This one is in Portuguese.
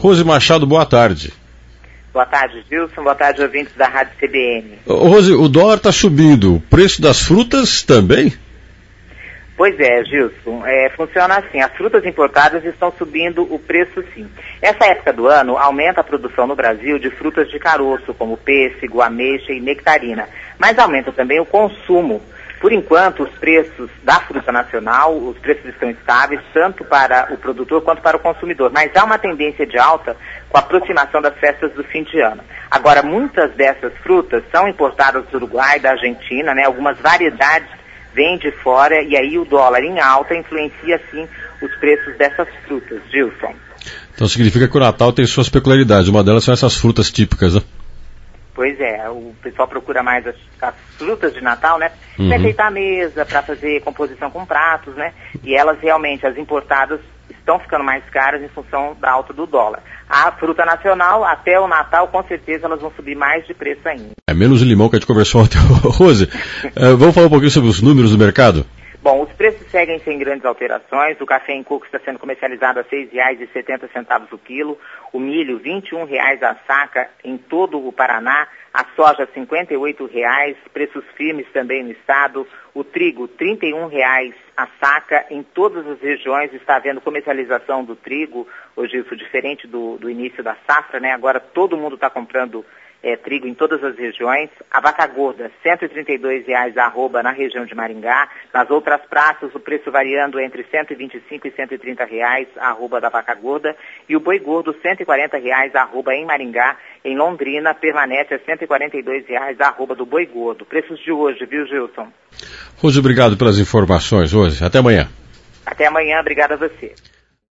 Rose Machado, boa tarde. Boa tarde, Gilson. Boa tarde, ouvintes da Rádio CBN. Rose, o dólar está subindo. O preço das frutas também? Pois é, Gilson. Funciona assim. As frutas importadas estão subindo o preço, sim. Essa época do ano aumenta a produção no Brasil de frutas de caroço, como pêssego, ameixa e nectarina. Mas aumenta também o consumo. Por enquanto, os preços da fruta nacional, os preços estão estáveis, tanto para o produtor quanto para o consumidor. Mas há uma tendência de alta com a aproximação das festas do fim de ano. Agora, muitas dessas frutas são importadas do Uruguai, da Argentina, né? Algumas variedades vêm de fora e aí o dólar em alta influencia, sim, os preços dessas frutas, Gilson. Então significa que o Natal tem suas peculiaridades. Uma delas são essas frutas típicas, né? Pois é, o pessoal procura mais as frutas de Natal, né? Para enfeitar a mesa, para fazer composição com pratos, né? E elas realmente, as importadas, estão ficando mais caras em função da alta do dólar. A fruta nacional, até o Natal, com certeza elas vão subir mais de preço ainda. É menos o limão que a gente conversou ontem. Rose, vamos falar um pouquinho sobre os números do mercado? Bom, os preços seguem sem grandes alterações. O café em coco está sendo comercializado a R$ 6,70 o quilo. O milho, R$ 21 a saca em todo o Paraná. A soja, R$ 58, preços firmes também no estado. O trigo, R$ 31 a saca em todas as regiões. Está havendo comercialização do trigo, hoje isso diferente do início da safra, né? Agora todo mundo está comprando trigo em todas as regiões. A vaca gorda, R$ 132 a arroba na região de Maringá. Nas outras praças, o preço variando entre R$ 125 e R$ 130 a arroba da vaca gorda. E o boi gordo, R$ 140 a arroba em Maringá. Em Londrina, permanece a R$ 142 a arroba do boi gordo. Preços de hoje, viu, Gilson? Rose, obrigado pelas informações hoje. Até amanhã. Até amanhã, obrigado a você.